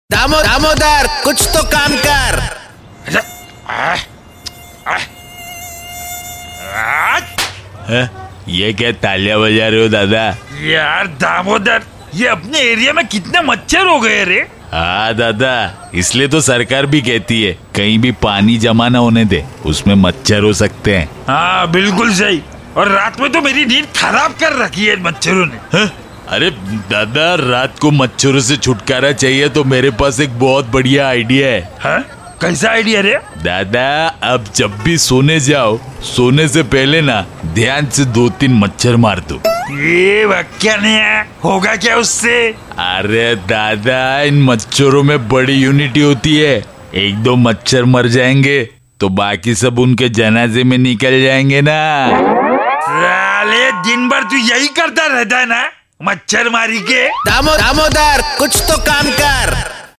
दामोदर कुछ तो काम कर। ये क्या तालियां बजा रहे हो दादा? यार दामोदर, ये अपने एरिया में कितने मच्छर हो गए रे। हाँ दादा, इसलिए तो सरकार भी कहती है कहीं भी पानी जमा ना होने दे, उसमें मच्छर हो सकते हैं। हाँ बिल्कुल सही। और रात में तो मेरी नींद खराब कर रखी है मच्छरों ने। अरे दादा, रात को मच्छरों से छुटकारा चाहिए तो मेरे पास एक बहुत बढ़िया आइडिया है। हाँ? कैसा आइडिया रे? दादा, अब जब भी सोने जाओ, सोने से पहले ना ध्यान से 2-3 मच्छर मार दो। ये वाक्या नहीं होगा क्या उससे? अरे दादा, इन मच्छरों में बड़ी यूनिटी होती है। 1-2 मच्छर मर जाएंगे तो बाकी सब उनके जनाजे में निकल जाएंगे ना। साले दिन भर तू यही करता रहता है ना, मच्छर मारी के। दामोदर कुछ तो काम कर।